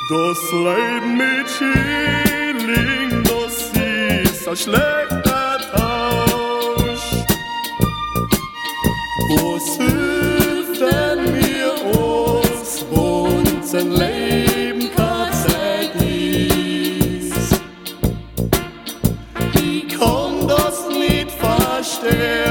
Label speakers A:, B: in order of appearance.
A: Das Leben mit Schilling, das ist ein schlechter Tausch. Was hilft denn mir uns, wo unser Leben keine Zeit ist? Ich kann das nicht verstehen.